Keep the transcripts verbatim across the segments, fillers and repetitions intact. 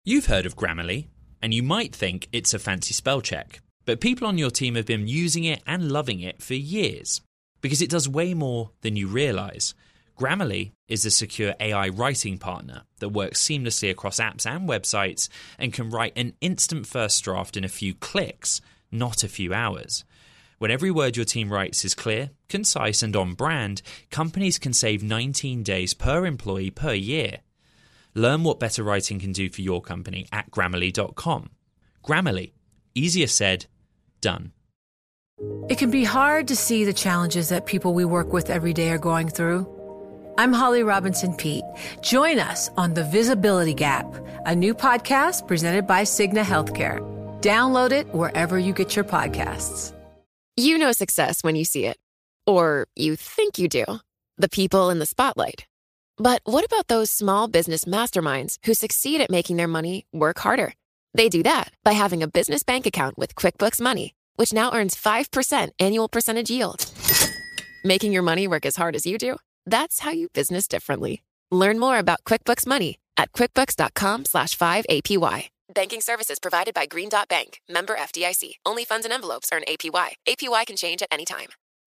You've heard of Grammarly, and you might think it's a fancy spell check, but people on your team have been using it and loving it for years, because it does way more than you realise. Grammarly is a secure A I writing partner that works seamlessly across apps and websites and can write an instant first draft in a few clicks, not a few hours. When every word your team writes is clear, concise and on brand, companies can save nineteen days per employee per year. Learn what better writing can do for your company at Grammarly dot com. Grammarly. Easier said, done. It can be hard to see the challenges that people we work with every day are going through. I'm Holly Robinson Peete. Join us on The Visibility Gap, a new podcast presented by Cigna Healthcare. Download it wherever you get your podcasts. You know success when you see it. Or you think you do. The people in the spotlight. But what about those small business masterminds who succeed at making their money work harder? They do that by having a business bank account with QuickBooks Money, which now earns five percent annual percentage yield. Making your money work as hard as you do? That's how you business differently. Learn more about QuickBooks Money at quickbooks.com slash 5APY. Banking services provided by Green Dot Bank. Member F D I C. Only funds and envelopes earn A P Y. A P Y can change at any time.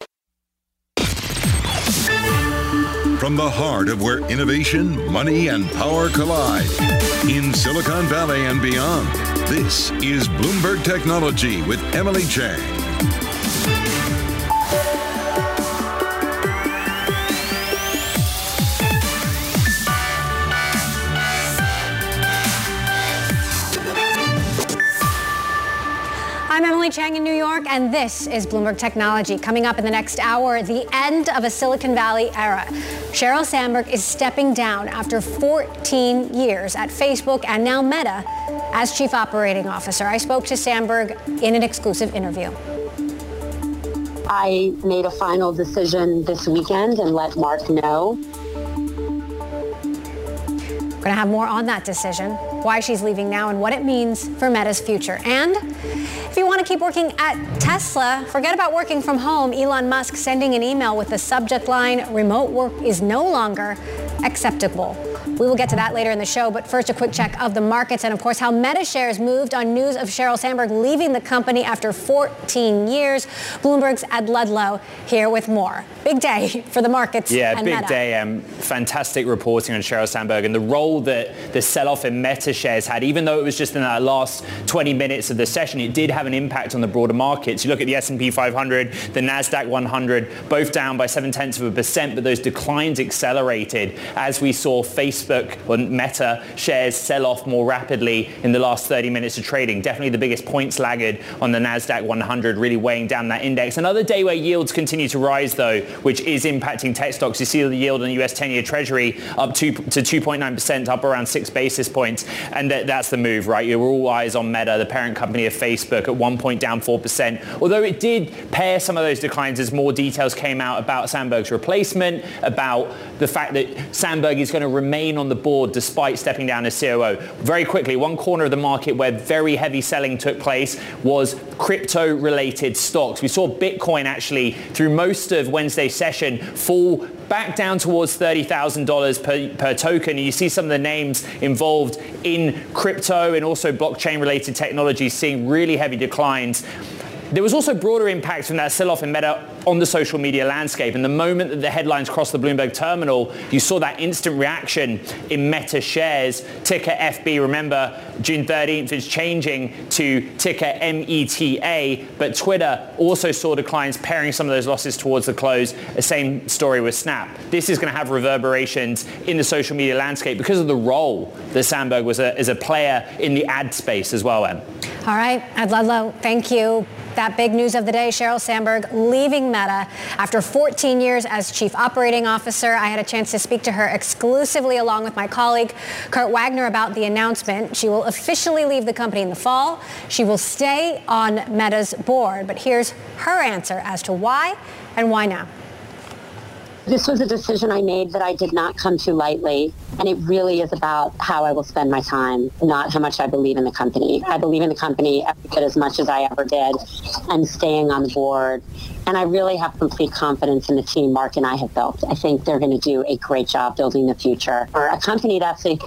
From the heart of where innovation, money, and power collide, in Silicon Valley and beyond, this is Bloomberg Technology with Emily Chang. I'm Emily Chang in New York, and this is Bloomberg Technology. Coming up in the next hour, the end of a Silicon Valley era. Sheryl Sandberg is stepping down after fourteen years at Facebook and now Meta as Chief Operating Officer. I spoke to Sandberg in an exclusive interview. I made a final decision this weekend and let Mark know. We're going to have more on that decision, why she's leaving now, and what it means for Meta's future. And if you want to keep working at Tesla, forget about working from home. Elon Musk sending an email with the subject line, "Remote work is no longer acceptable." We will get to that later in the show, but first a quick check of the markets and, of course, how Meta shares moved on news of Sheryl Sandberg leaving the company after fourteen years. Bloomberg's Ed Ludlow here with more. Big day for the markets. Yeah, and big Meta. day. Um, fantastic reporting on Sheryl Sandberg and the role that the sell-off in Meta shares had. Even though it was just in that last twenty minutes of the session, it did have an impact on the broader markets. You look at the S and P five hundred, the NASDAQ one hundred, both down by seven tenths of a percent, but those declines accelerated as we saw Facebook or Meta shares sell off more rapidly in the last thirty minutes of trading. Definitely the biggest points laggard on the NASDAQ one hundred, really weighing down that index. Another day where yields continue to rise, though, which is impacting tech stocks. You see the yield on the U S ten-year Treasury up two, to two point nine percent, up around six basis points. And th- that's the move, right? You're all eyes on Meta, the parent company of Facebook, at one point down four percent. Although it did pair some of those declines as more details came out about Sandberg's replacement, about the fact that Sandberg is going to remain on the board despite stepping down as C O O. Very quickly, one corner of the market where very heavy selling took place was crypto-related stocks. We saw Bitcoin actually through most of Wednesday's session fall back down towards thirty thousand dollars per, per token. And you see some of the names involved in crypto and also blockchain-related technologies seeing really heavy declines. There was also broader impacts from that sell-off in Meta on the social media landscape. And the moment that the headlines crossed the Bloomberg terminal, you saw that instant reaction in Meta shares. Ticker F B, remember, June thirteenth is changing to ticker M E T A. But Twitter also saw declines, pairing some of those losses towards the close. The same story with Snap. This is going to have reverberations in the social media landscape because of the role that Sandberg was a, as a player in the ad space as well, Em. All right, Ed Ludlow, thank you. That big news of the day, Sheryl Sandberg leaving Meta after fourteen years as Chief Operating Officer. I had a chance to speak to her exclusively along with my colleague, Kurt Wagner, about the announcement. She will officially leave the company in the fall. She will stay on Meta's board. But here's her answer as to why and why now. This was a decision I made that I did not come to lightly, and it really is about how I will spend my time, not how much I believe in the company. I believe in the company every bit as much as I ever did, and staying on the board. And I really have complete confidence in the team Mark and I have built. I think they're going to do a great job building the future for a company that's a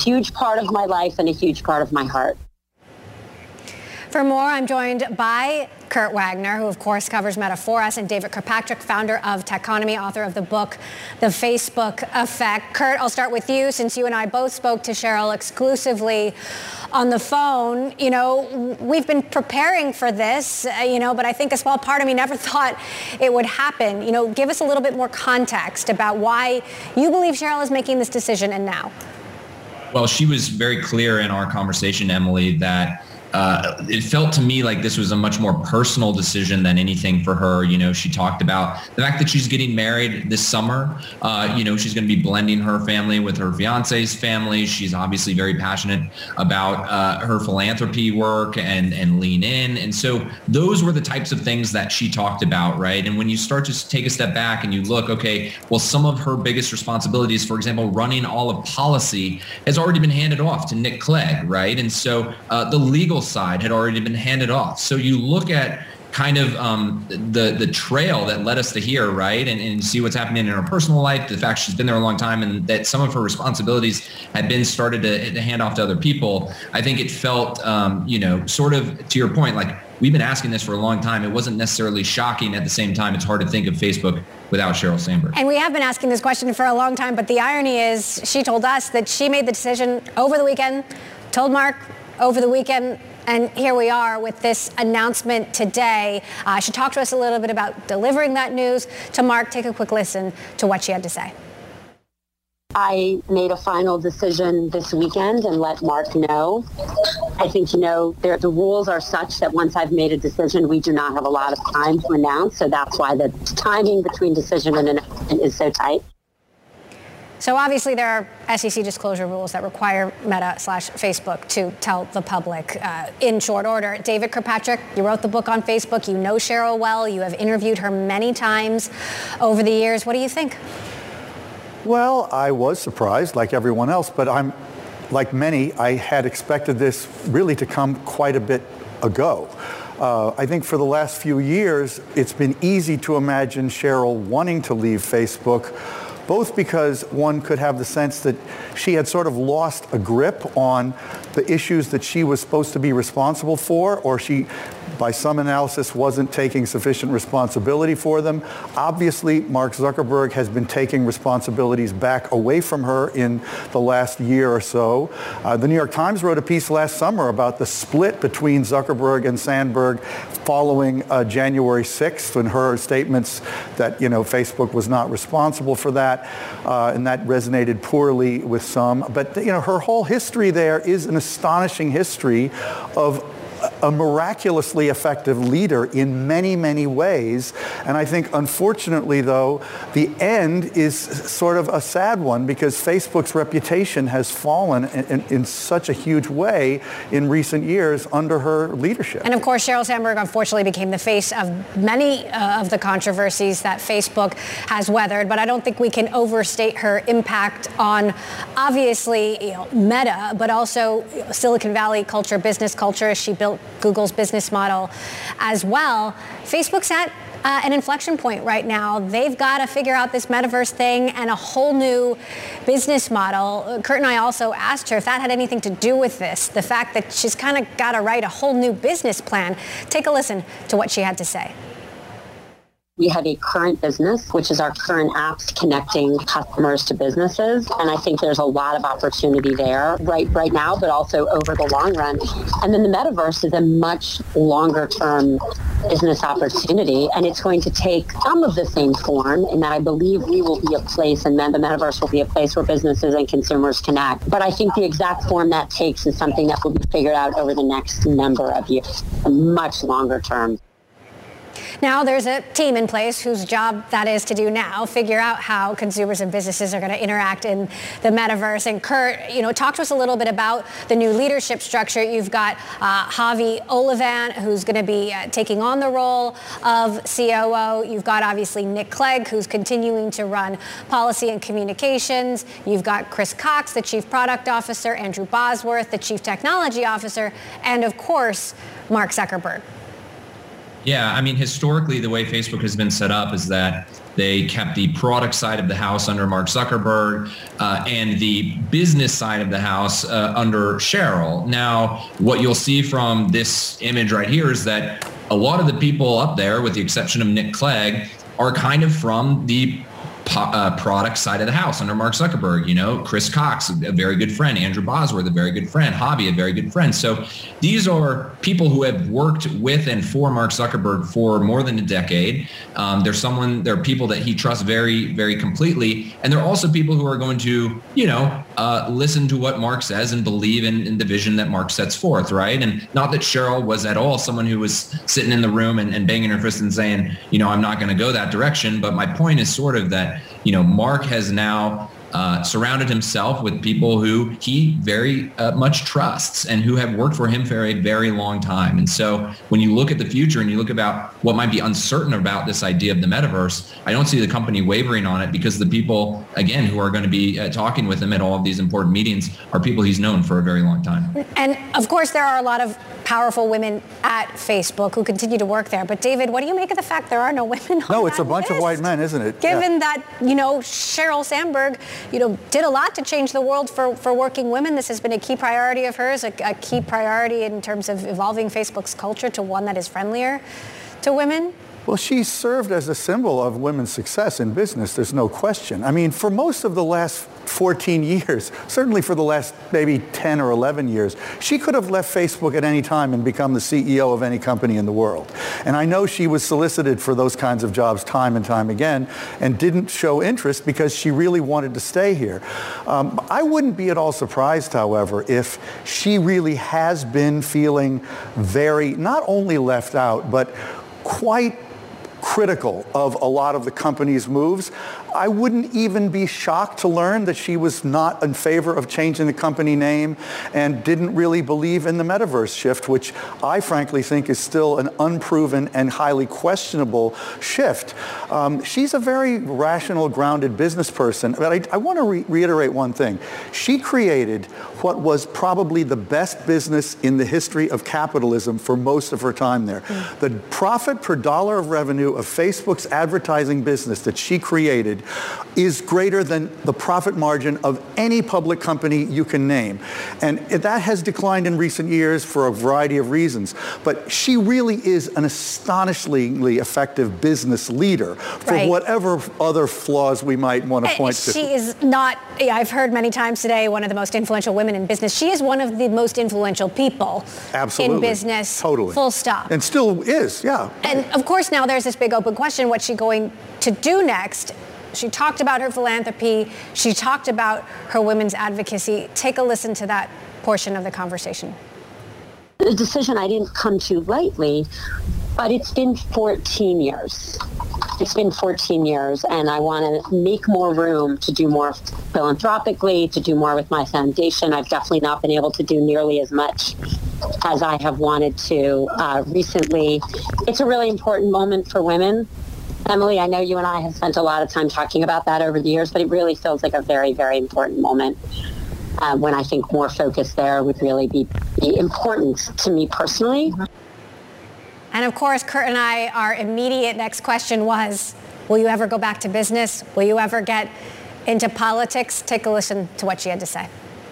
huge part of my life and a huge part of my heart. For more, I'm joined by Kurt Wagner, who of course covers Meta for us, and David Kirkpatrick, founder of Techonomy, author of the book, The Facebook Effect. Kurt, I'll start with you, since you and I both spoke to Sheryl exclusively on the phone. You know, we've been preparing for this, uh, you know, but I think a small part of me never thought it would happen. You know, give us a little bit more context about why you believe Sheryl is making this decision and now. Well, she was very clear in our conversation, Emily, that Uh, it felt to me like this was a much more personal decision than anything for her. You know, she talked about the fact that she's getting married this summer. Uh, you know, she's going to be blending her family with her fiance's family. She's obviously very passionate about uh, her philanthropy work and, and lean in. And so those were the types of things that she talked about, right? And when you start to take a step back and you look, okay, well, some of her biggest responsibilities, for example, running all of policy, has already been handed off to Nick Clegg, right? And so uh, the legal side had already been handed off. So you look at kind of um, the the trail that led us to here, right? And, and see what's happening in her personal life, the fact she's been there a long time, and that some of her responsibilities had been started to, to hand off to other people. I think it felt, um, you know, sort of to your point, like we've been asking this for a long time. It wasn't necessarily shocking. At the same time, it's hard to think of Facebook without Sheryl Sandberg. And we have been asking this question for a long time, but the irony is she told us that she made the decision over the weekend, told Mark over the weekend, and here we are with this announcement today. Uh, she talked to us a little bit about delivering that news to Mark. Take a quick listen to what she had to say. I made a final decision this weekend and let Mark know. I think, you know, the rules are such that once I've made a decision, we do not have a lot of time to announce. So that's why the timing between decision and announcement is so tight. So obviously there are S E C disclosure rules that require Meta slash Facebook to tell the public uh, in short order. David Kirkpatrick, you wrote the book on Facebook. You know Sheryl well. You have interviewed her many times over the years. What do you think? Well, I was surprised, like everyone else, but I'm, like many, I had expected this really to come quite a bit ago. Uh, I think for the last few years, it's been easy to imagine Sheryl wanting to leave Facebook, both because one could have the sense that she had sort of lost a grip on the issues that she was supposed to be responsible for, or she, by some analysis, wasn't taking sufficient responsibility for them. Obviously, Mark Zuckerberg has been taking responsibilities back away from her in the last year or so. Uh, the New York Times wrote a piece last summer about the split between Zuckerberg and Sandberg following uh, January sixth, and her statements that, you know, Facebook was not responsible for that, uh, and that resonated poorly with some. But, you know, her whole history there is an astonishing history of a miraculously effective leader in many, many ways. And I think, unfortunately, though, the end is sort of a sad one, because Facebook's reputation has fallen in, in, in such a huge way in recent years under her leadership. And of course, Sheryl Sandberg unfortunately became the face of many uh, of the controversies that Facebook has weathered. But I don't think we can overstate her impact on, obviously, you know, Meta, but also Silicon Valley culture, business culture. She built Google's business model as well. Facebook's at uh, an inflection point right now. They've got to figure out this metaverse thing and a whole new business model. Kurt and I also asked her if that had anything to do with this, the fact that she's kind of got to write a whole new business plan. Take a listen to what she had to say. We have a current business, which is our current apps connecting customers to businesses. And I think there's a lot of opportunity there right right now, but also over the long run. And then the metaverse is a much longer term business opportunity. And it's going to take some of the same form in that I believe we will be a place, and then the metaverse will be a place where businesses and consumers connect. But I think the exact form that takes is something that will be figured out over the next number of years, a much longer term. Now there's a team in place whose job that is to do now, figure out how consumers and businesses are going to interact in the metaverse. And Kurt, you know, talk to us a little bit about the new leadership structure. You've got uh, Javi Olivan, who's going to be uh, taking on the role of C O O. You've got obviously Nick Clegg, who's continuing to run policy and communications. You've got Chris Cox, the chief product officer, Andrew Bosworth, the chief technology officer, and of course, Mark Zuckerberg. Yeah, I mean, historically, the way Facebook has been set up is that they kept the product side of the house under Mark Zuckerberg uh, and the business side of the house uh, under Sheryl. Now, what you'll see from this image right here is that a lot of the people up there, with the exception of Nick Clegg, are kind of from the Uh, product side of the house under Mark Zuckerberg. You know, Chris Cox, a very good friend, Andrew Bosworth, a very good friend, Javi, a very good friend. So these are people who have worked with and for Mark Zuckerberg for more than a decade. Um, they're someone, they're people that he trusts very, very completely. And they're also people who are going to, you know, uh, listen to what Mark says and believe in, in the vision that Mark sets forth, right? And not that Sheryl was at all someone who was sitting in the room and, and banging her fist and saying, you know, I'm not going to go that direction. But my point is sort of that, you know, Mark has now uh, surrounded himself with people who he very uh, much trusts and who have worked for him for a very long time. And so when you look at the future and you look about what might be uncertain about this idea of the metaverse, I don't see the company wavering on it, because the people, again, who are going to be uh, talking with him at all of these important meetings are people he's known for a very long time. And of course, there are a lot of powerful women at Facebook who continue to work there. But David, what do you make of the fact there are no women on No, it's a that bunch list? of white men, isn't it? Given Yeah. that, you know, Sheryl Sandberg, you know, did a lot to change the world for, for working women. This has been a key priority of hers, a, a key priority in terms of evolving Facebook's culture to one that is friendlier to women. Well, she served as a symbol of women's success in business, there's no question. I mean, for most of the last fourteen years, certainly for the last maybe ten or eleven years, she could have left Facebook at any time and become the C E O of any company in the world. And I know she was solicited for those kinds of jobs time and time again and didn't show interest because she really wanted to stay here. Um, I wouldn't be at all surprised, however, if she really has been feeling very, not only left out, but quite critical of a lot of the company's moves. I wouldn't even be shocked to learn that she was not in favor of changing the company name and didn't really believe in the metaverse shift, which I frankly think is still an unproven and highly questionable shift. Um, she's a very rational, grounded business person, but I, I want to re- reiterate one thing. She created what was probably the best business in the history of capitalism for most of her time there. Mm. The profit per dollar of revenue of Facebook's advertising business that she created is greater than the profit margin of any public company you can name. And that has declined in recent years for a variety of reasons. But she really is an astonishingly effective business leader for right. whatever other flaws we might want to point she to. She is not, I've heard many times today, one of the most influential women in business. She is one of the most influential people Absolutely. in business. Totally. Full stop. And still is, yeah. And of course now there's this big open question, what's she going to do next? She talked about her philanthropy. She talked about her women's advocacy. Take a listen to that portion of the conversation. The decision I didn't come to lightly, but it's been fourteen years. It's been fourteen years, and I want to make more room to do more philanthropically, to do more with my foundation. I've definitely not been able to do nearly as much as I have wanted to uh, recently. It's a really important moment for women. Emily, I know you and I have spent a lot of time talking about that over the years, but it really feels like a very, very important moment uh, when I think more focus there would really be, be important to me personally. And of course, Kurt and I, our immediate next question was, will you ever go back to business? Will you ever get into politics? Take a listen to what she had to say.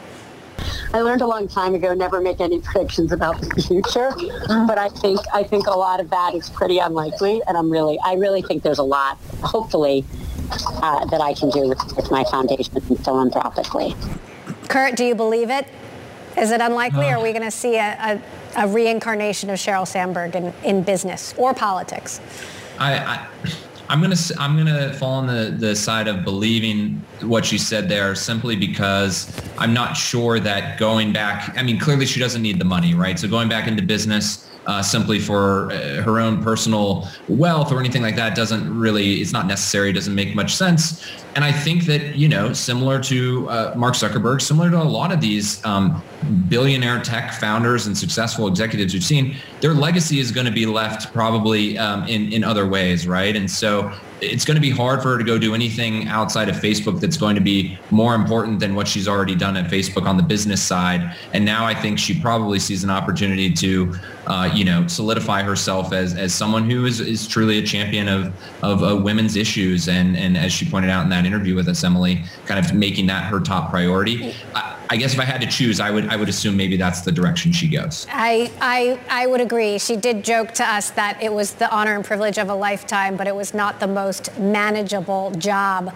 I learned a long time ago, never make any predictions about the future, but I think I think a lot of that is pretty unlikely, and I'm really, I really think there's a lot, hopefully, uh, that I can do with, with my foundation philanthropically. Kurt, do you believe it? Is it unlikely, or are we going to see a, a, a reincarnation of Sheryl Sandberg in, in business or politics? I, I I'm gonna I'm gonna fall on the, the side of believing what she said there, simply because I'm not sure that going back. I mean, clearly she doesn't need the money, right? So going back into business uh, simply for uh, her own personal wealth or anything like that doesn't really. It's not necessary. Doesn't make much sense. And I think that, you know, similar to uh, Mark Zuckerberg, similar to a lot of these um, billionaire tech founders and successful executives we've seen, their legacy is going to be left probably um, in in other ways, right? And so so it's going to be hard for her to go do anything outside of Facebook that's going to be more important than what she's already done at Facebook on the business side. And now I think she probably sees an opportunity to, uh, you know, solidify herself as as someone who is, is truly a champion of of uh, women's issues. And and as she pointed out in that interview with us, Emily, kind of making that her top priority. I, I guess if I had to choose, I would I would assume maybe that's the direction she goes. I, I I would agree. She did joke to us that it was the honor and privilege of a lifetime, but it was not the most manageable job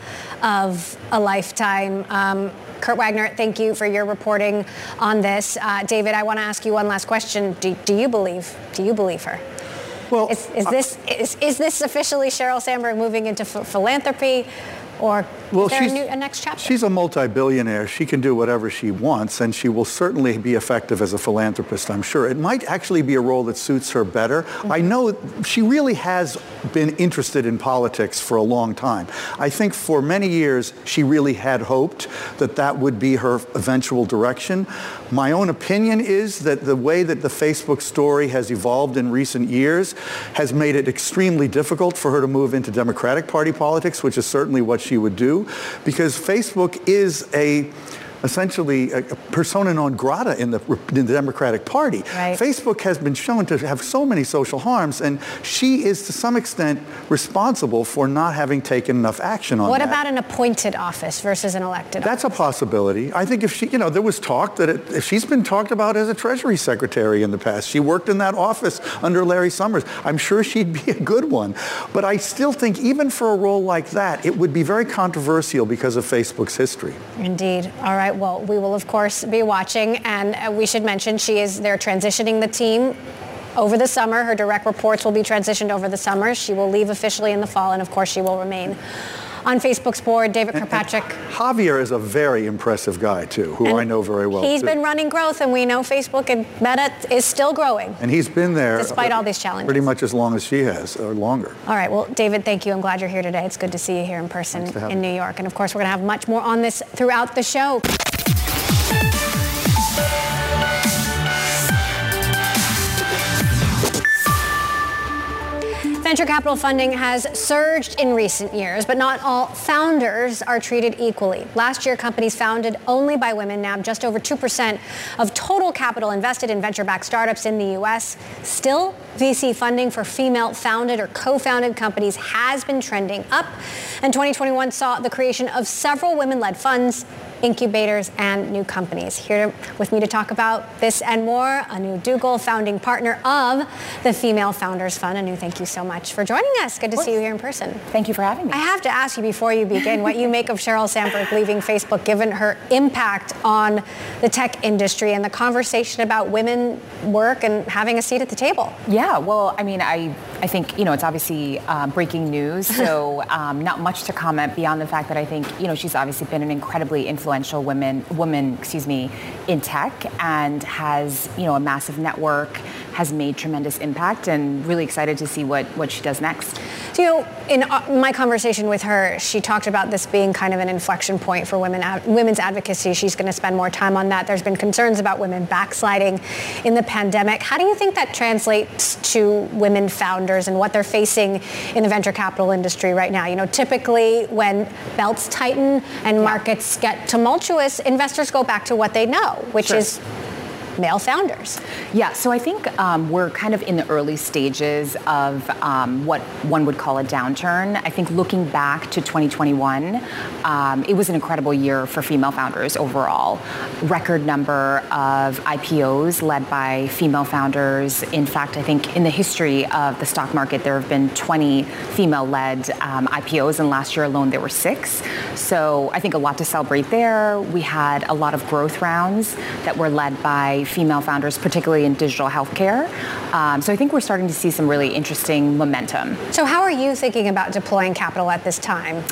of a lifetime. Um, Kurt Wagner, thank you for your reporting on this. Uh, David, I want to ask you one last question. Do, do you believe? Do you believe her? Well, is, is this is, is this officially Sheryl Sandberg moving into ph- philanthropy? Or well, is there she's, a, new, a next chapter? She's a multi-billionaire. She can do whatever she wants, and she will certainly be effective as a philanthropist, I'm sure. It might actually be a role that suits her better. Mm-hmm. I know she really has been interested in politics for a long time. I think for many years, she really had hoped that that would be her eventual direction. My own opinion is that the way that the Facebook story has evolved in recent years has made it extremely difficult for her to move into Democratic Party politics, which is certainly what she would do, because Facebook is a essentially a persona non grata in the, in the Democratic Party. Right. Facebook has been shown to have so many social harms, and she is to some extent responsible for not having taken enough action on what that. What about an appointed office versus an elected That's office? a possibility. I think if she, you know, there was talk that it, if she's been talked about as a Treasury Secretary in the past. She worked in that office under Larry Summers. I'm sure she'd be a good one. But I still think even for a role like that, it would be very controversial because of Facebook's history. Indeed. All right. Well, we will, of course, be watching. And uh, we should mention she is, they're transitioning the team over the summer. Her direct reports will be transitioned over the summer. She will leave officially in the fall. And, of course, she will remain on Facebook's board. David Kirkpatrick. Javier is a very impressive guy, too, who and I know very well, He's too. been running growth, and we know Facebook and Meta is still growing. And he's been there despite all these challenges. Pretty much as long as she has, or longer. All right. Well, David, thank you. I'm glad you're here today. It's good to see you here in person in New York. And, of course, we're going to have much more on this throughout the show. Venture capital funding has surged in recent years, but not all founders are treated equally. Last year, companies founded only by women nabbed just over two percent of total capital invested in venture-backed startups in the U S. Still, V C funding for female-founded or co-founded companies has been trending up, and twenty twenty-one saw the creation of several women-led funds, incubators, and new companies. Here with me to talk about this and more, Anu Dougal, founding partner of the Female Founders Fund. Anu, thank you so much for joining us. Good to see you here in person. Thank you for having me. I have to ask you before you begin what you make of Sheryl Sandberg leaving Facebook, given her impact on the tech industry and the conversation about women work and having a seat at the table. Yeah, well, I mean, I, I think, you know, it's obviously uh, breaking news, so um, not much to comment beyond the fact that I think, you know, she's obviously been an incredibly influential influential women, woman, excuse me, in tech, and has, you know, a massive network, has made tremendous impact, and really excited to see what, what she does next. So, you know, in uh, my conversation with her, she talked about this being kind of an inflection point for women, ad- women's advocacy. She's going to spend more time on that. There's been concerns about women backsliding in the pandemic. How do you think that translates to women founders and what they're facing in the venture capital industry right now? You know, typically when belts tighten and yeah. markets get tumultuous, investors go back to what they know, which sure. is male founders. Yeah, so I think um, we're kind of in the early stages of um, what one would call a downturn. I think looking back to twenty twenty-one, um, it was an incredible year for female founders overall. Record number of I P Os led by female founders. In fact, I think in the history of the stock market, there have been twenty female-led um, I P Os, and last year alone there were six. So I think a lot to celebrate there. We had a lot of growth rounds that were led by female founders, particularly in digital healthcare. Um, so I think we're starting to see some really interesting momentum. So how are you thinking about deploying capital at this time?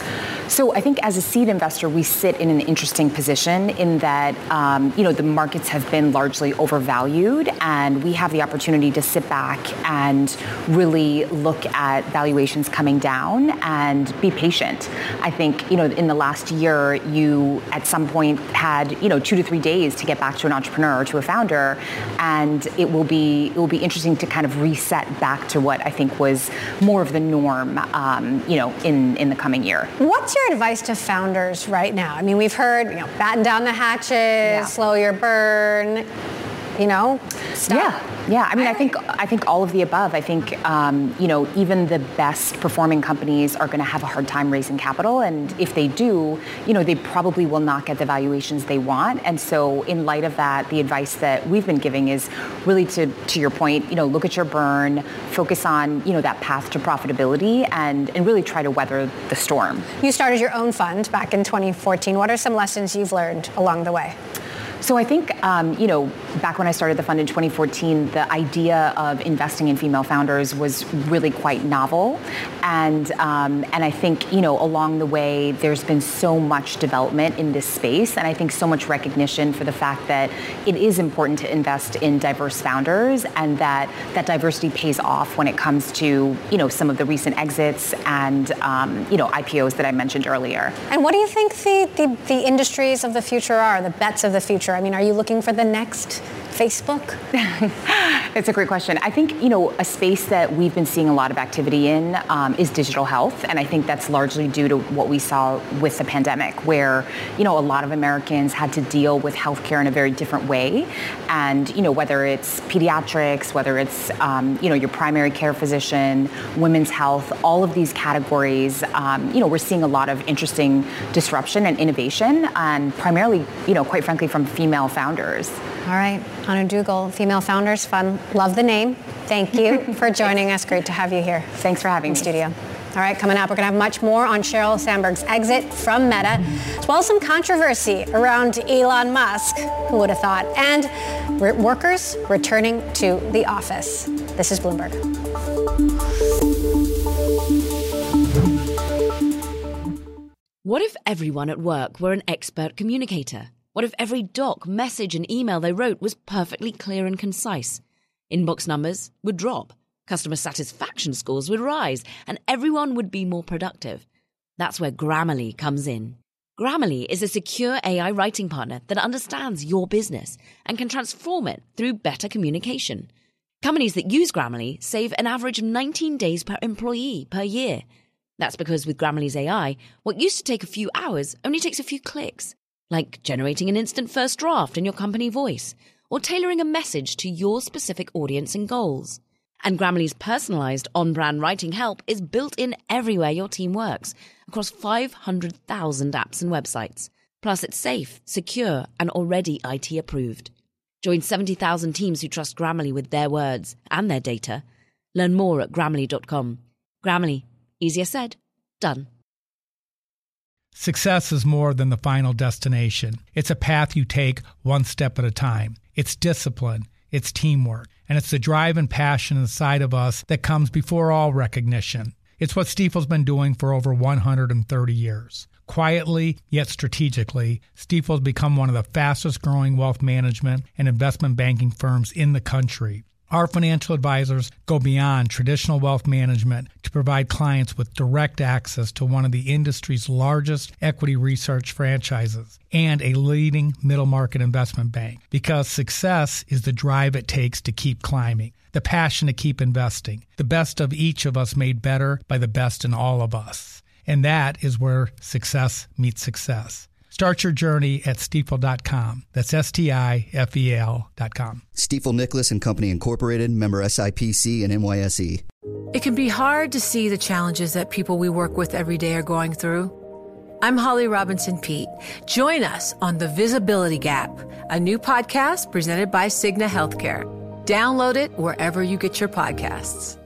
So I think as a seed investor, we sit in an interesting position in that, um, you know, the markets have been largely overvalued, and we have the opportunity to sit back and really look at valuations coming down and be patient. I think, you know, in the last year, you at some point had, you know, two to three days to get back to an entrepreneur or to a founder, and it will be it will be interesting to kind of reset back to what I think was more of the norm, um, you know, in, in the coming year. What's your advice to founders right now? I mean, we've heard, you know, batten down the hatches, yeah. slow your burn, you know, stop. Yeah. Yeah, I mean, I think I think all of the above. I think, um, you know, even the best performing companies are going to have a hard time raising capital. And if they do, you know, they probably will not get the valuations they want. And so in light of that, the advice that we've been giving is really to, to your point, you know, look at your burn, focus on, you know, that path to profitability and, and really try to weather the storm. You started your own fund back in twenty fourteen. What are some lessons you've learned along the way? So I think, um, you know, back when I started the fund in twenty fourteen, the idea of investing in female founders was really quite novel. And um, and I think, you know, along the way, there's been so much development in this space. And I think so much recognition for the fact that it is important to invest in diverse founders and that that diversity pays off when it comes to, you know, some of the recent exits and, um, you know, I P Os that I mentioned earlier. And what do you think the, the, the industries of the future are, the bets of the future? I mean, are you looking for the next Facebook? It's a great question. I think, you know, a space that we've been seeing a lot of activity in um, is digital health. And I think that's largely due to what we saw with the pandemic, where, you know, a lot of Americans had to deal with healthcare in a very different way. And, you know, whether it's pediatrics, whether it's, um, you know, your primary care physician, women's health, all of these categories, um, you know, we're seeing a lot of interesting disruption and innovation, and primarily, you know, quite frankly, from female founders. All right, Anu Duggal, Female Founders Fund. Love the name. Thank you for joining us. Great to have you here. Thanks for having in me. Studio. All right, coming up, we're going to have much more on Sheryl Sandberg's exit from Meta, as well as some controversy around Elon Musk. Who would have thought? And re- workers returning to the office. This is Bloomberg. What if everyone at work were an expert communicator? What if every doc, message, and email they wrote was perfectly clear and concise? Inbox numbers would drop, customer satisfaction scores would rise, and everyone would be more productive. That's where Grammarly comes in. Grammarly is a secure A I writing partner that understands your business and can transform it through better communication. Companies that use Grammarly save an average of nineteen days per employee per year. That's because with Grammarly's A I, what used to take a few hours only takes a few clicks. Like generating an instant first draft in your company voice, or tailoring a message to your specific audience and goals. And Grammarly's personalized on-brand writing help is built in everywhere your team works, across five hundred thousand apps and websites. Plus, it's safe, secure, and already I T approved. Join seventy thousand teams who trust Grammarly with their words and their data. Learn more at Grammarly dot com. Grammarly. Easier said, done. Success is more than the final destination. It's a path you take one step at a time. It's discipline, it's teamwork, and it's the drive and passion inside of us that comes before all recognition. It's what Stifel's been doing for over one hundred thirty years. Quietly, yet strategically, Stifel's become one of the fastest growing wealth management and investment banking firms in the country. Our financial advisors go beyond traditional wealth management to provide clients with direct access to one of the industry's largest equity research franchises and a leading middle market investment bank. Because success is the drive it takes to keep climbing, the passion to keep investing, the best of each of us made better by the best in all of us. And that is where success meets success. Start your journey at Stifel dot com. That's S T I F E L dot com. Stifel Nicholas and Company Incorporated, member S I P C and N Y S E. It can be hard to see the challenges that people we work with every day are going through. I'm Holly Robinson Peete. Join us on The Visibility Gap, a new podcast presented by Cigna Healthcare. Download it wherever you get your podcasts.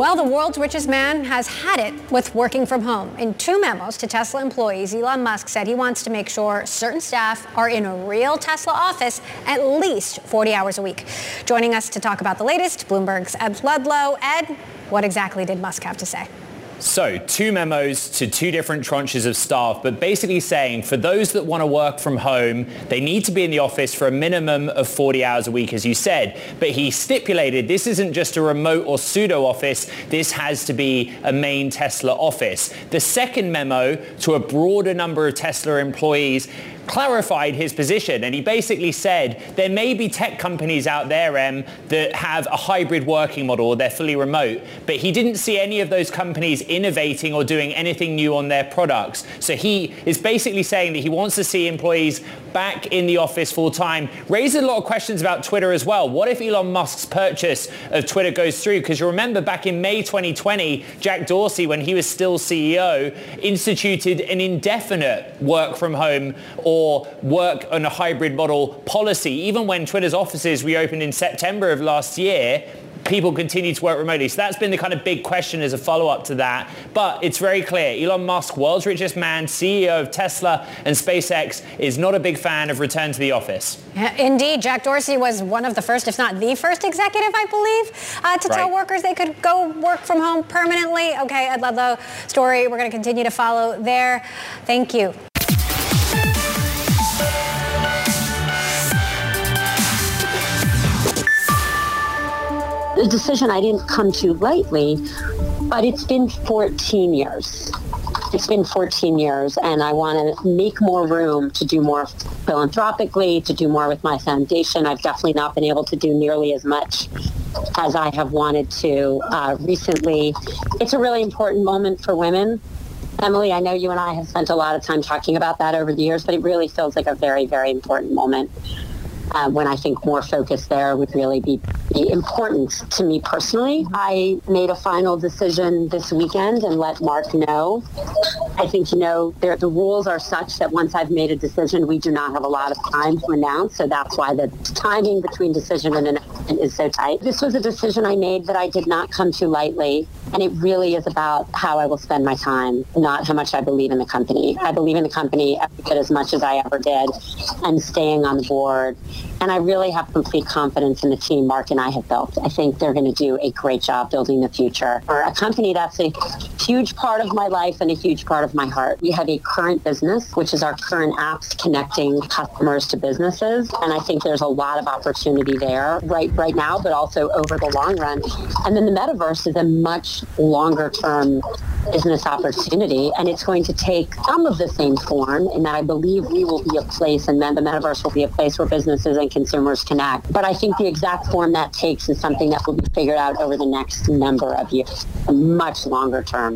Well, the world's richest man has had it with working from home. In two memos to Tesla employees, Elon Musk said he wants to make sure certain staff are in a real Tesla office at least forty hours a week. Joining us to talk about the latest, Bloomberg's Ed Ludlow. Ed, what exactly did Musk have to say? So, two memos to two different tranches of staff, but basically saying for those that want to work from home, they need to be in the office for a minimum of forty hours a week, as you said. But he stipulated this isn't just a remote or pseudo office. This has to be a main Tesla office. The second memo to a broader number of Tesla employees clarified his position, and he basically said there may be tech companies out there, Em, that have a hybrid working model, or they're fully remote, but he didn't see any of those companies innovating or doing anything new on their products. So he is basically saying that he wants to see employees back in the office full time. Raises a lot of questions about Twitter as well. What if Elon Musk's purchase of Twitter goes through? Because you remember back in May twenty twenty, Jack Dorsey, when he was still C E O, instituted an indefinite work from home or work on a hybrid model policy. Even when Twitter's offices reopened in September of last year, people continue to work remotely. So that's been the kind of big question as a follow-up to that. But it's very clear. Elon Musk, world's richest man, C E O of Tesla and SpaceX, is not a big fan of return to the office. Indeed. Jack Dorsey was one of the first, if not the first executive, I believe, uh, to right. tell workers they could go work from home permanently. Okay, Ed Ludlow, story we're going to continue to follow there. Thank you. A decision I didn't come to lightly, but it's been fourteen years. It's been fourteen years, and I want to make more room to do more philanthropically, to do more with my foundation. I've definitely not been able to do nearly as much as I have wanted to uh, recently. It's a really important moment for women. Emily, I know you and I have spent a lot of time talking about that over the years, but it really feels like a very, very important moment. Uh, when I think more focus there would really be, be important to me personally. I made a final decision this weekend and let Mark know. I think, you know, there, the rules are such that once I've made a decision, we do not have a lot of time to announce. So that's why the timing between decision and announcement is so tight. This was a decision I made that I did not come to lightly. And it really is about how I will spend my time, not how much I believe in the company. I believe in the company every bit as much as I ever did, and staying on the board. And I really have complete confidence in the team Mark and I have built. I think they're going to do a great job building the future for a company that's a huge part of my life and a huge part of my heart. We have a current business, which is our current apps connecting customers to businesses. And I think there's a lot of opportunity there right, right now, but also over the long run. And then the metaverse is a much longer term business opportunity, and it's going to take some of the same form in that I believe we will be a place, and then the metaverse will be a place where businesses and consumers connect. But I think the exact form that takes is something that will be figured out over the next number of years, a much longer term.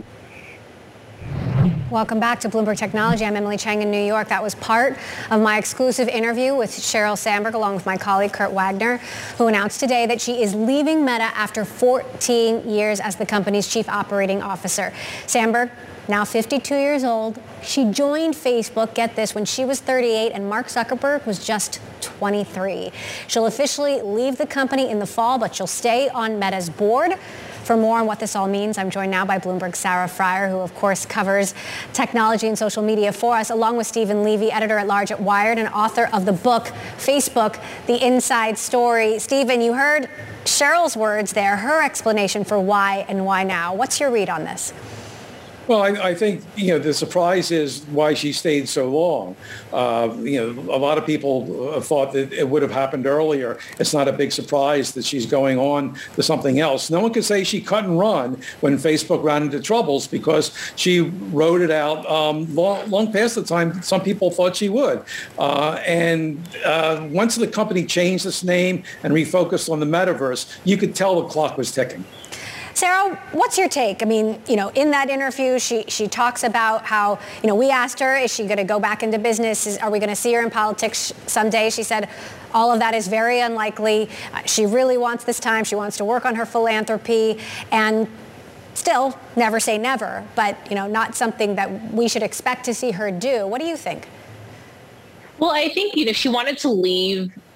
Welcome back to Bloomberg Technology. I'm Emily Chang in New York. That was part of my exclusive interview with Sheryl Sandberg, along with my colleague Kurt Wagner, who announced today that she is leaving Meta after fourteen years as the company's chief operating officer. Sandberg, now fifty-two years old, she joined Facebook, get this, when she was thirty-eight and Mark Zuckerberg was just twenty-three. She'll officially leave the company in the fall, but she'll stay on Meta's board. For more on what this all means, I'm joined now by Bloomberg's Sarah Friar, who of course covers technology and social media for us, along with Stephen Levy, editor-at-large at Wired and author of the book, Facebook, The Inside Story. Stephen, you heard Sheryl's words there, her explanation for why and why now. What's your read on this? Well, I, I think, you know, the surprise is why she stayed so long. Uh, you know, a lot of people thought that it would have happened earlier. It's not a big surprise that she's going on to something else. No one can say she cut and run when Facebook ran into troubles, because she rode it out um, long, long past the time some people thought she would. Uh, and uh, once the company changed its name and refocused on the metaverse, you could tell the clock was ticking. Sarah, what's your take? I mean, you know, in that interview, she she talks about how, you know, we asked her, is she going to go back into business? Is, are we going to see her in politics someday? She said all of that is very unlikely. Uh, she really wants this time. She wants to work on her philanthropy, and still, never say never, but, you know, not something that we should expect to see her do. What do you think? Well, I think, you know, she wanted to leave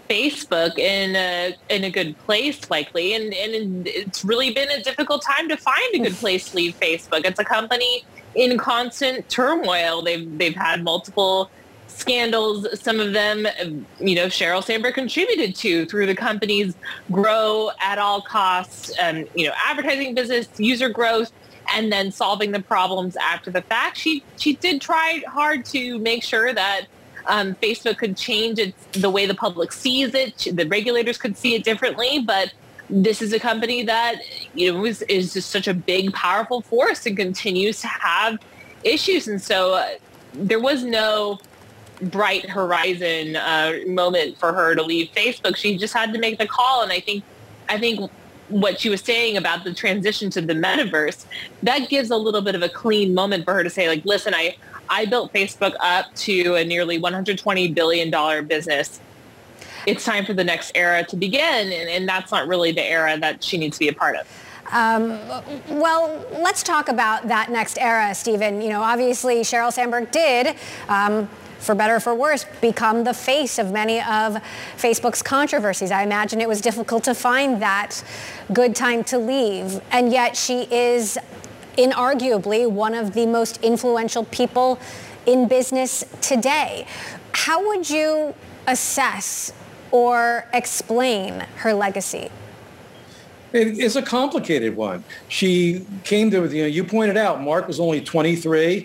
Facebook in a in a good place, likely, and and it's really been a difficult time to find a good place to leave Facebook. It's a company in constant turmoil. They've they've had multiple scandals. Some of them, you know, Sheryl Sandberg contributed to through the company's grow at all costs, um, you know, advertising business, user growth, and then solving the problems after the fact. She she did try hard to make sure that um, Facebook could change its, the way the public sees it. The regulators could see it differently, but this is a company that, you know, is, is just such a big, powerful force and continues to have issues. And so uh, there was no bright horizon uh, moment for her to leave Facebook. She just had to make the call. And I think, I think what she was saying about the transition to the metaverse, that gives a little bit of a clean moment for her to say, like, listen, I, I built Facebook up to a nearly one hundred twenty billion dollars business. It's time for the next era to begin. And, and that's not really the era that she needs to be a part of. Um, well, let's talk about that next era, Stephen. You know, obviously Sheryl Sandberg did, um, for better or for worse, become the face of many of Facebook's controversies. I imagine it was difficult to find that good time to leave. And yet she is inarguably one of the most influential people in business today. How would you assess or explain her legacy? It's a complicated one. She came to, you know, you pointed out, Mark was only twenty-three.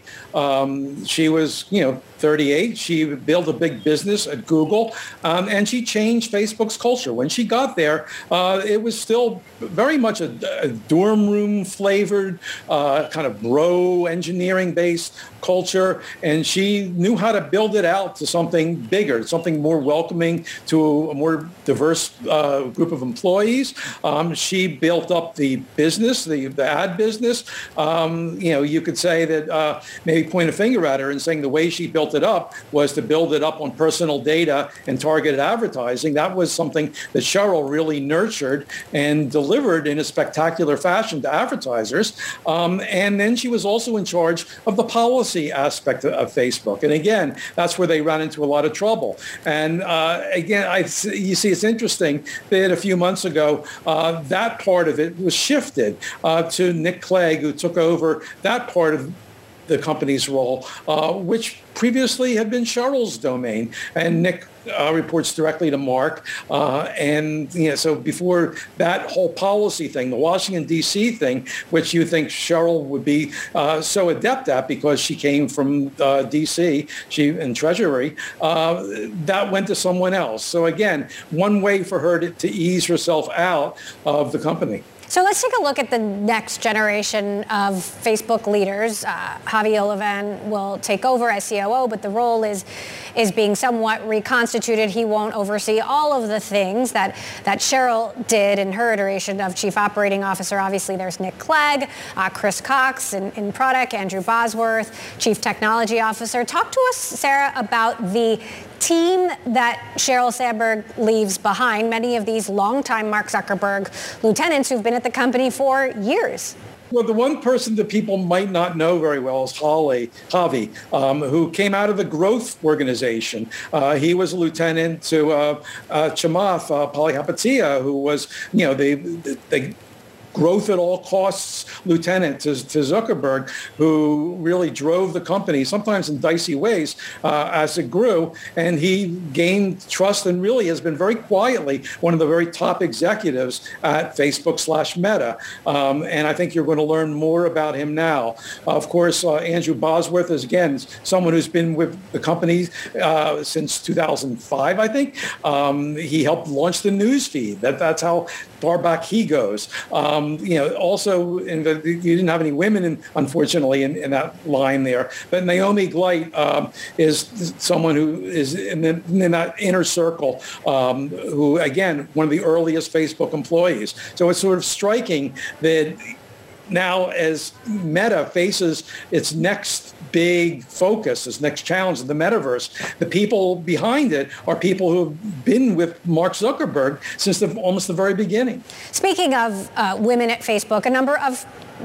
Um, she was, you know, thirty-eight. She built a big business at Google, um, and she changed Facebook's culture. When she got there, uh, it was still very much a, a dorm room flavored, uh, kind of bro engineering based culture, and she knew how to build it out to something bigger, something more welcoming to a more diverse uh, group of employees. Um, she built up the business, the, the ad business. Um, you know, you could say that, uh, maybe point a finger at her and saying the way she built it up was to build it up on personal data and targeted advertising. That was something that Sheryl really nurtured and delivered in a spectacular fashion to advertisers. Um, and then she was also in charge of the policy aspect of Facebook. And again, that's where they ran into a lot of trouble. And uh, again, I, you see, it's interesting that a few months ago, uh, that part of it was shifted uh, to Nick Clegg, who took over that part of the company's role, uh, which previously had been Sheryl's domain. And Nick uh, reports directly to Mark. Uh, and, you know, so before that whole policy thing, the Washington, D C thing, which you think Sheryl would be uh, so adept at because she came from uh, D C, she in Treasury, uh, that went to someone else. So again, one way for her to, to ease herself out of the company. So let's take a look at the next generation of Facebook leaders. Uh, Javi Olivan will take over as C O O, but the role is is being somewhat reconstituted. He won't oversee all of the things that, that Sheryl did in her iteration of Chief Operating Officer. Obviously, there's Nick Clegg, uh, Chris Cox in, in product, Andrew Bosworth, Chief Technology Officer. Talk to us, Sarah, about the team that Sheryl Sandberg leaves behind, many of these longtime Mark Zuckerberg lieutenants who've been at the company for years. Well, the one person that people might not know very well is Holly, Javi, um, who came out of the growth organization. Uh, he was a lieutenant to uh, uh, Chamath uh, Palihapitiya, who was, you know, the, the, the growth at all costs lieutenant to, to Zuckerberg, who really drove the company, sometimes in dicey ways, uh, as it grew. And he gained trust and really has been very quietly one of the very top executives at Facebook slash Meta. Um, and I think you're going to learn more about him now. Uh, of course, uh, Andrew Bosworth is, again, someone who's been with the company uh, since two thousand five, I think. Um, he helped launch the news feed. That, that's how far back he goes. Um, you know, also, in the, you didn't have any women, in, unfortunately, in, in that line there. But Naomi Gleit um, is someone who is in, the, in that inner circle, um, who, again, one of the earliest Facebook employees. So it's sort of striking that now, as Meta faces its next big focus, its next challenge, the metaverse, the people behind it are people who have been with Mark Zuckerberg since the, almost the very beginning. Speaking of uh, women at Facebook, a number of, you know,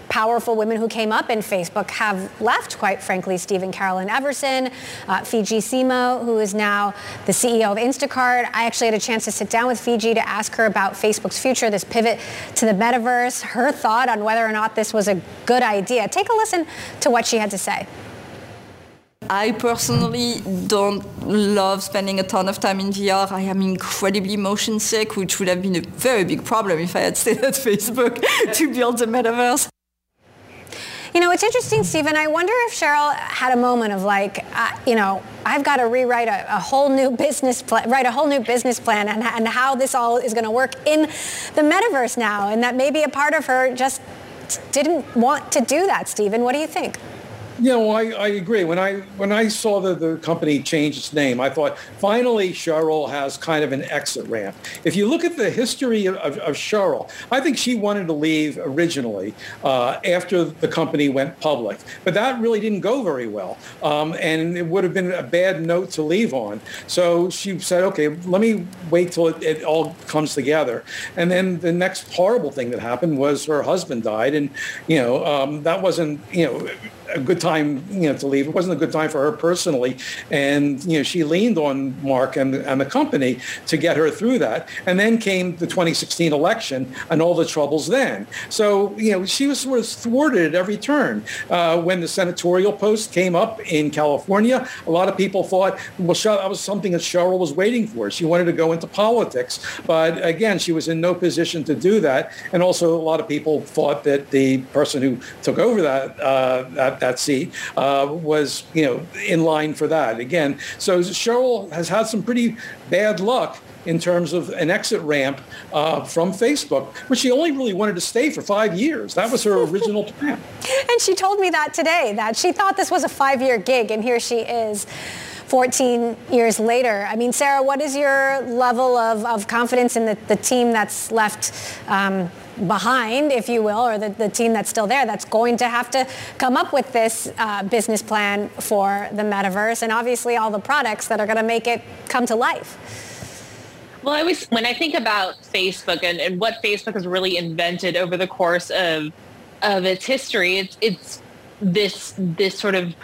powerful women who came up in Facebook have left, quite frankly. Stephen Carolyn Everson, uh, Fiji Simo, who is now the C E O of Instacart. I actually had a chance to sit down with Fiji to ask her about Facebook's future, this pivot to the metaverse, her thought on whether or not this was a good idea. Take a listen to what she had to say. I personally don't love spending a ton of time in V R. I am incredibly motion sick, which would have been a very big problem if I had stayed at Facebook to build the metaverse. You know, it's interesting, Stephen. I wonder if Sheryl had a moment of like, uh, you know, I've got to rewrite a, a whole new business plan, write a whole new business plan, and, and how this all is going to work in the metaverse now, and that maybe a part of her just didn't want to do that. Stephen, what do you think? You know, I, I agree. When I when I saw the, the company change its name, I thought, finally, Sheryl has kind of an exit ramp. If you look at the history of, of, of Sheryl, I think she wanted to leave originally uh, after the company went public. But that really didn't go very well. Um, and it would have been a bad note to leave on. So she said, okay, let me wait till it, it all comes together. And then the next horrible thing that happened was her husband died. And, you know, um, that wasn't, you know, a good time, you know, to leave. It wasn't a good time for her personally. And, you know, she leaned on Mark and, and the company to get her through that. And then came the twenty sixteen election and all the troubles then. So, you know, she was sort of thwarted at every turn. Uh, when the senatorial post came up in California, a lot of people thought, well, that was something that Sheryl was waiting for. She wanted to go into politics. But again, she was in no position to do that. And also a lot of people thought that the person who took over that, uh, that that seat uh, was, you know, in line for that again. So Sheryl has had some pretty bad luck in terms of an exit ramp uh, from Facebook, which she only really wanted to stay for five years. That was her original plan. And she told me that today, that she thought this was a five-year gig, and here she is fourteen years later. I mean, Sarah, what is your level of, of confidence in the, the team that's left um, behind, if you will, or the, the team that's still there that's going to have to come up with this uh, business plan for the metaverse and obviously all the products that are going to make it come to life? Well, I always, when I think about Facebook and, and what Facebook has really invented over the course of of its history, it's it's this this sort of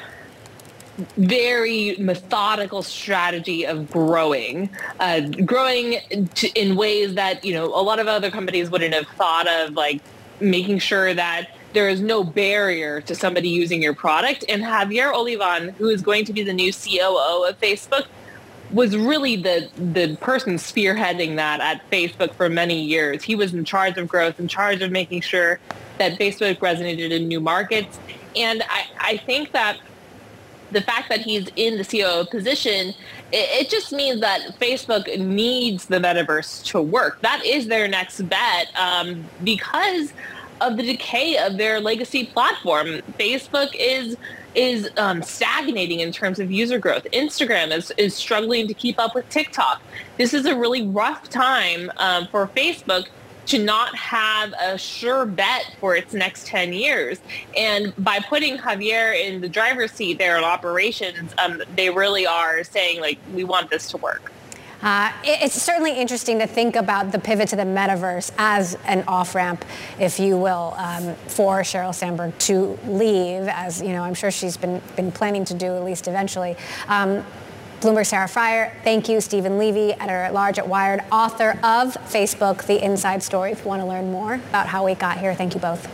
very methodical strategy of growing, uh, growing to, in ways that, you know, a lot of other companies wouldn't have thought of, like making sure that there is no barrier to somebody using your product. And Javier Olivan, who is going to be the new C O O of Facebook, was really the the person spearheading that at Facebook for many years. He was in charge of growth, in charge of making sure that Facebook resonated in new markets. And I, I think that the fact that he's in the C O O position, it, it just means that Facebook needs the metaverse to work. That is their next bet um, because of the decay of their legacy platform. Facebook is is um, stagnating in terms of user growth. Instagram is, is struggling to keep up with TikTok. This is a really rough time um, for Facebook to not have a sure bet for its next ten years. And by putting Javier in the driver's seat there in operations, um, they really are saying, like, we want this to work. Uh, it's certainly interesting to think about the pivot to the metaverse as an off-ramp, if you will, um, for Sheryl Sandberg to leave, as, you know, I'm sure she's been, been planning to do at least eventually. Um, Bloomberg Sarah Frier, thank you. Stephen Levy, editor-at-large at Wired, author of Facebook, The Inside Story. If you want to learn more about how we got here, thank you both.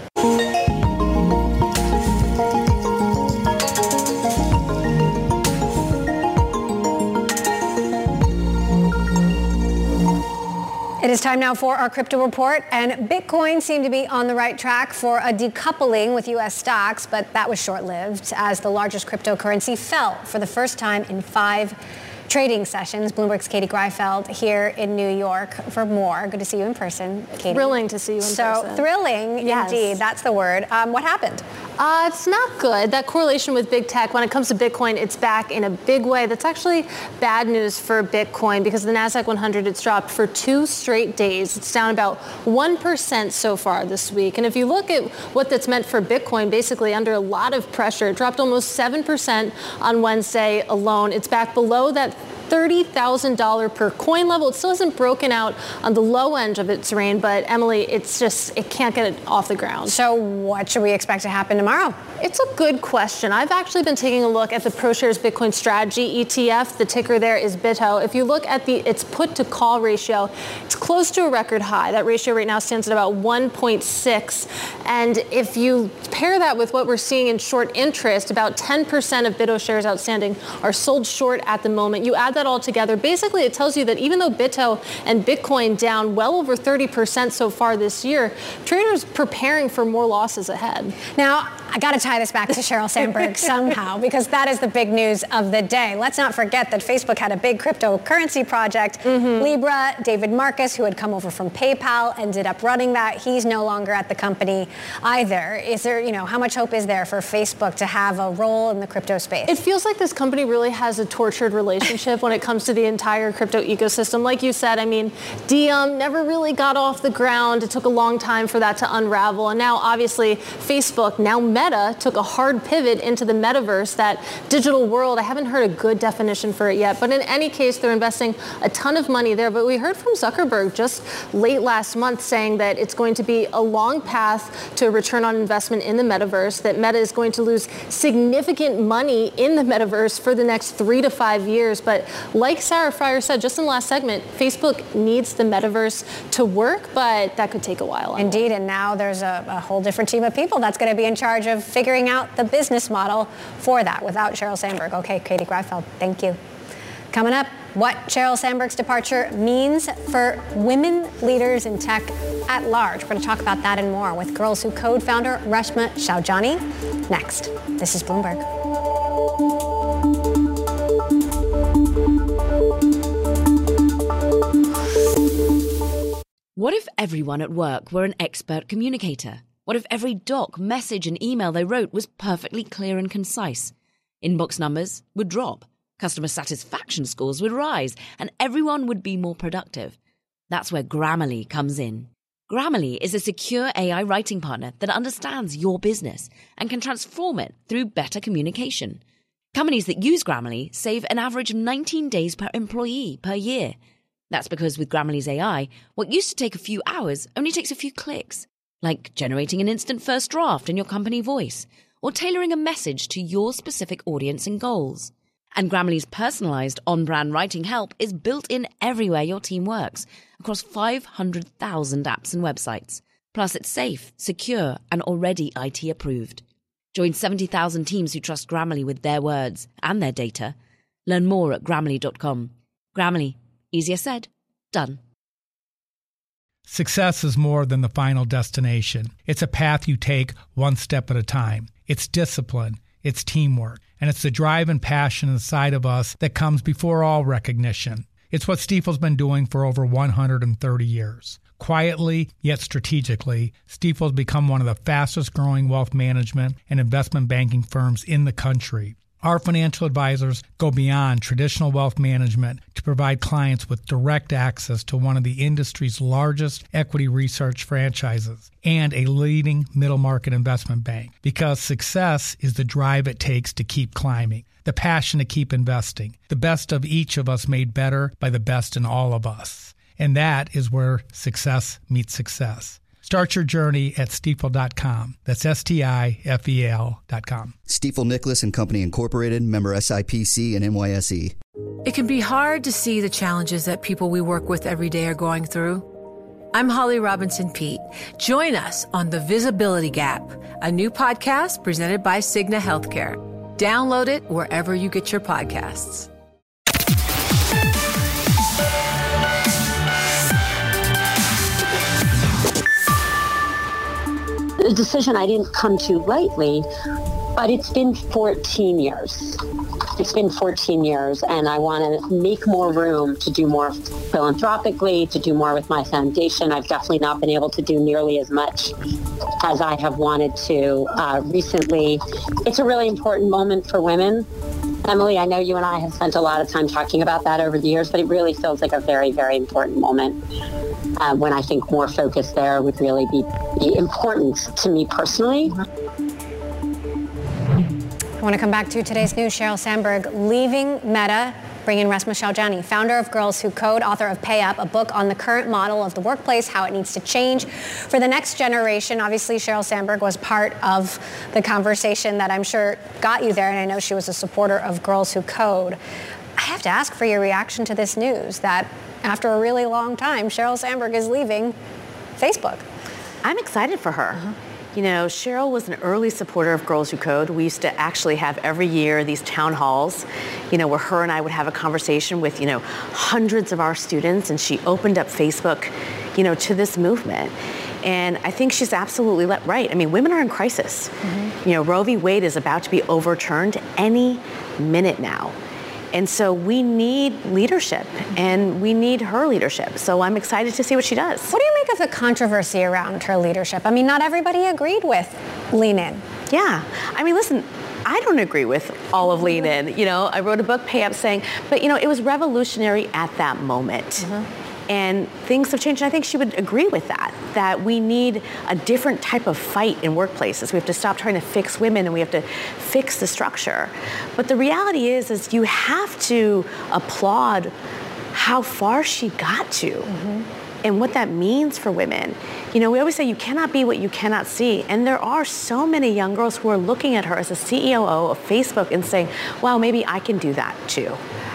It is time now for our crypto report, and Bitcoin seemed to be on the right track for a decoupling with U S stocks, but that was short-lived as the largest cryptocurrency fell for the first time in five trading sessions. Bloomberg's Katie Greifeld here in New York for more. Good to see you in person, Katie. Thrilling to see you in so, person. So thrilling, yes. Indeed. That's the word. Um, what happened? Uh, it's not good. That correlation with big tech, when it comes to Bitcoin, it's back in a big way. That's actually bad news for Bitcoin because the NASDAQ one hundred, it's dropped for two straight days. It's down about one percent so far this week. And if you look at what that's meant for Bitcoin, basically under a lot of pressure, it dropped almost seven percent on Wednesday alone. It's back below that thirty thousand dollars per coin level. It still hasn't broken out on the low end of its range, but Emily, it's just, it can't get it off the ground. So what should we expect to happen tomorrow? It's a good question. I've actually been taking a look at the ProShares Bitcoin Strategy E T F. The ticker there is B I T O. If you look at the its put to call ratio, it's close to a record high. That ratio right now stands at about one point six. And if you pair that with what we're seeing in short interest, about ten percent of B I T O shares outstanding are sold short at the moment. You add that all together, basically it tells you that even though B I T O and Bitcoin down well over thirty percent so far this year, traders preparing for more losses ahead. Now, I got to tie this back to Sheryl Sandberg somehow, because that is the big news of the day. Let's not forget that Facebook had a big cryptocurrency project. Mm-hmm. Libra, David Marcus, who had come over from PayPal, ended up running that. He's no longer at the company either. Is there, you know, how much hope is there for Facebook to have a role in the crypto space? It feels like this company really has a tortured relationship when it comes to the entire crypto ecosystem. Like you said, I mean, Diem never really got off the ground. It took a long time for that to unravel. And now, obviously, Facebook, now Meta, took a hard pivot into the metaverse, that digital world. I haven't heard a good definition for it yet, but in any case, they're investing a ton of money there. But we heard from Zuckerberg just late last month saying that it's going to be a long path to return on investment in the metaverse, that Meta is going to lose significant money in the metaverse for the next three to five years. But like Sarah Friar said just in the last segment, Facebook needs the metaverse to work, but that could take a while. Indeed, and now there's a, a whole different team of people that's going to be in charge of figuring out the business model for that without Sheryl Sandberg. Okay, Katie Greifeld, thank you. Coming up, what Sheryl Sandberg's departure means for women leaders in tech at large. We're going to talk about that and more with Girls Who Code founder Reshma Saujani next. This is Bloomberg. What if everyone at work were an expert communicator? What if every doc, message, and email they wrote was perfectly clear and concise? Inbox numbers would drop, customer satisfaction scores would rise, and everyone would be more productive. That's where Grammarly comes in. Grammarly is a secure A I writing partner that understands your business and can transform it through better communication. Companies that use Grammarly save an average of nineteen days per employee per year. That's because with Grammarly's A I, what used to take a few hours only takes a few clicks. Like generating an instant first draft in your company voice, or tailoring a message to your specific audience and goals. And Grammarly's personalized on-brand writing help is built in everywhere your team works, across five hundred thousand apps and websites. Plus, it's safe, secure, and already I T approved. Join seventy thousand teams who trust Grammarly with their words and their data. Learn more at Grammarly dot com. Grammarly. Easier said, done. Success is more than the final destination. It's a path you take one step at a time. It's discipline, it's teamwork, and it's the drive and passion inside of us that comes before all recognition. It's what Stifel's been doing for over one hundred thirty years. Quietly, yet strategically, Stifel's become one of the fastest growing wealth management and investment banking firms in the country. Our financial advisors go beyond traditional wealth management to provide clients with direct access to one of the industry's largest equity research franchises and a leading middle market investment bank. Because success is the drive it takes to keep climbing, the passion to keep investing, the best of each of us made better by the best in all of us. And that is where success meets success. Start your journey at Stifel dot com. That's S T I F E L dot com. Stifel Nicolaus and Company Incorporated, member S I P C and N Y S E. It can be hard to see the challenges that people we work with every day are going through. I'm Holly Robinson Peete. Join us on The Visibility Gap, a new podcast presented by Cigna Healthcare. Download it wherever you get your podcasts. A decision I didn't come to lightly, but it's been fourteen years. It's been fourteen years, and I want to make more room to do more philanthropically, to do more with my foundation. I've definitely not been able to do nearly as much as I have wanted to uh, recently. It's a really important moment for women. Emily, I know you and I have spent a lot of time talking about that over the years, but it really feels like a very, very important moment. Uh, when I think more focus there would really be, be important to me personally. I want to come back to today's news. Sheryl Sandberg leaving Meta, bring in Resmaa Shahjani, founder of Girls Who Code, author of Pay Up, a book on the current model of the workplace, how it needs to change for the next generation. Obviously, Sheryl Sandberg was part of the conversation that I'm sure got you there, and I know she was a supporter of Girls Who Code. I have to ask for your reaction to this news that after a really long time, Sheryl Sandberg is leaving Facebook. I'm excited for her. Uh-huh. You know, Sheryl was an early supporter of Girls Who Code. We used to actually have every year these town halls, you know, where her and I would have a conversation with, you know, hundreds of our students, and she opened up Facebook, you know, to this movement. And I think she's absolutely right. I mean, women are in crisis. Mm-hmm. You know, Roe v. Wade is about to be overturned any minute now. And so we need leadership, and we need her leadership. So I'm excited to see what she does. What do you make of the controversy around her leadership? I mean, not everybody agreed with Lean In. Yeah. I mean, listen, I don't agree with all of Lean In. You know, I wrote a book, Pay Up, saying, but, you know, it was revolutionary at that moment. Mm-hmm. And things have changed, and I think she would agree with that, that we need a different type of fight in workplaces. We have to stop trying to fix women, and we have to fix the structure. But the reality is, is you have to applaud how far she got to. Mm-hmm. And what that means for women. You know, we always say you cannot be what you cannot see. And there are so many young girls who are looking at her as a C E O of Facebook and saying, wow, maybe I can do that too.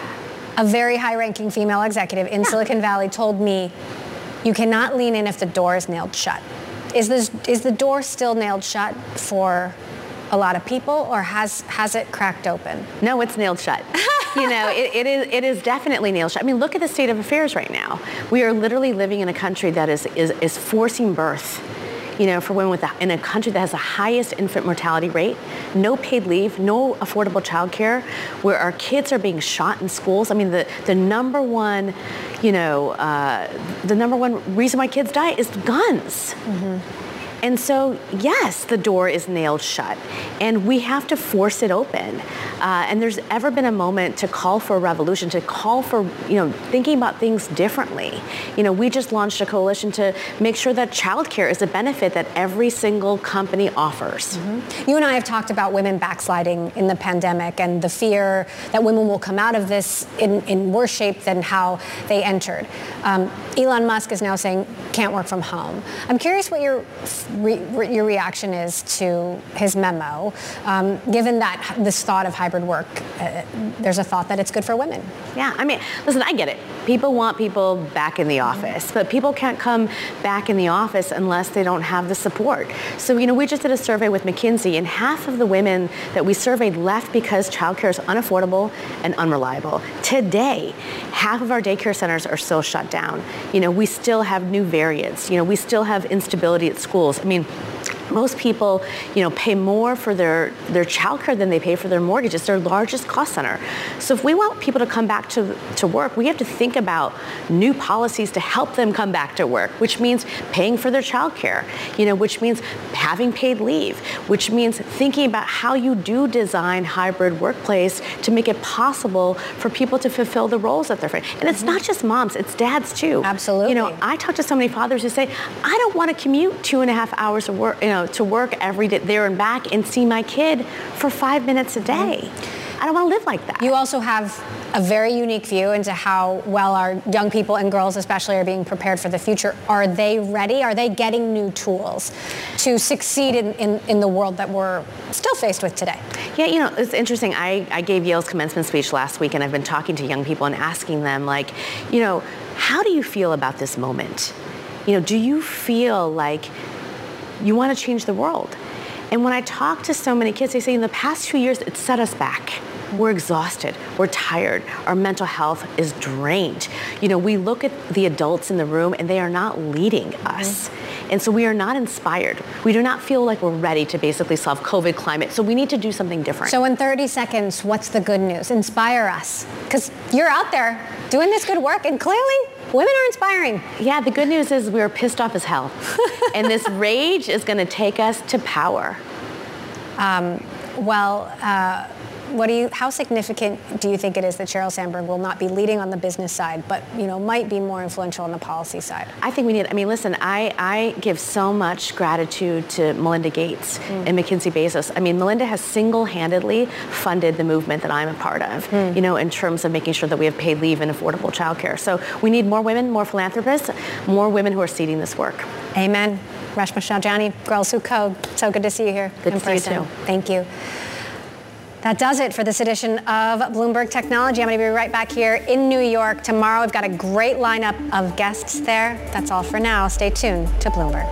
A very high-ranking female executive in yeah. Silicon Valley told me, you cannot lean in if the door is nailed shut. Is this is the door still nailed shut for a lot of people, or has has it cracked open? No, it's nailed shut. You know, it, it is it is definitely nailed shut. I mean, look at the state of affairs right now. We are literally living in a country that is is, is forcing birth. You know, for women with a, in a country that has the highest infant mortality rate, no paid leave, no affordable childcare, where our kids are being shot in schools. I mean, the, the number one, you know, uh, the number one reason why kids die is guns. Mm-hmm. And so, yes, the door is nailed shut, and we have to force it open. Uh, and there's ever been a moment to call for a revolution, to call for, you know, thinking about things differently. You know, we just launched a coalition to make sure that childcare is a benefit that every single company offers. Mm-hmm. You and I have talked about women backsliding in the pandemic and the fear that women will come out of this in, in worse shape than how they entered. Um, Elon Musk is now saying can't work from home. I'm curious what your Re, re, your reaction is to his memo, um, given that this thought of hybrid work, uh, there's a thought that it's good for women. Yeah, I mean, listen, I get it. People want people back in the office, but people can't come back in the office unless they don't have the support. So, you know, we just did a survey with McKinsey, and half of the women that we surveyed left because childcare is unaffordable and unreliable. Today, half of our daycare centers are still shut down. You know, we still have new variants. You know, we still have instability at schools. I mean, most people, you know, pay more for their, their childcare than they pay for their mortgage. It's their largest cost center. So if we want people to come back to, to work, we have to think about new policies to help them come back to work, which means paying for their childcare, you know, which means having paid leave, which means thinking about how you do design hybrid workplace to make it possible for people to fulfill the roles that they're in. And it's mm-hmm. not just moms, it's dads too. Absolutely. You know, I talk to so many fathers who say, I don't want to commute two and a half hours of work, you know, to work every day there and back and see my kid for five minutes a day. Mm-hmm. I don't want to live like that. You also have a very unique view into how well our young people and girls especially are being prepared for the future. Are they ready? Are they getting new tools to succeed in, in, in the world that we're still faced with today? Yeah, you know, it's interesting. I, I gave Yale's commencement speech last week, and I've been talking to young people and asking them, like, you know, how do you feel about this moment? You know, do you feel like you want to change the world? And when I talk to so many kids, they say in the past two years, it set us back. We're exhausted. We're tired. Our mental health is drained. You know, we look at the adults in the room and they are not leading us. Mm-hmm. And so we are not inspired. We do not feel like we're ready to basically solve COVID climate. So we need to do something different. So in thirty seconds, what's the good news? Inspire us. Because you're out there doing this good work, and clearly women are inspiring. Yeah, the good news is we're pissed off as hell. And this rage is going to take us to power. Um, well, uh, what do you? How significant do you think it is that Sheryl Sandberg will not be leading on the business side, but you know might be more influential on the policy side? I think we need. I mean, listen, I, I give so much gratitude to Melinda Gates mm. and McKinsey Bezos. I mean, Melinda has single-handedly funded the movement that I'm a part of. Mm. You know, in terms of making sure that we have paid leave and affordable childcare. So we need more women, more philanthropists, more women who are seeding this work. Amen. Reshma Saujani, Girls Who Code. So good to see you here good in to person. See you too. Thank you. That does it for this edition of Bloomberg Technology. I'm going to be right back here in New York tomorrow. We've got a great lineup of guests there. That's all for now. Stay tuned to Bloomberg.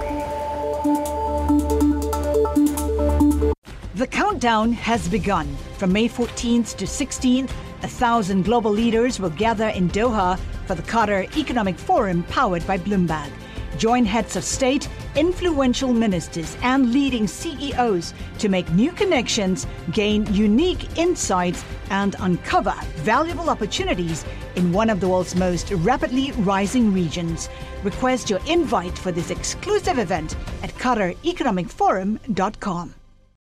The countdown has begun. From May fourteenth to sixteenth, a thousand global leaders will gather in Doha for the Qatar Economic Forum powered by Bloomberg. Join heads of state, influential ministers, and leading C E Os to make new connections, gain unique insights, and uncover valuable opportunities in one of the world's most rapidly rising regions. Request your invite for this exclusive event at qatar economic forum dot com.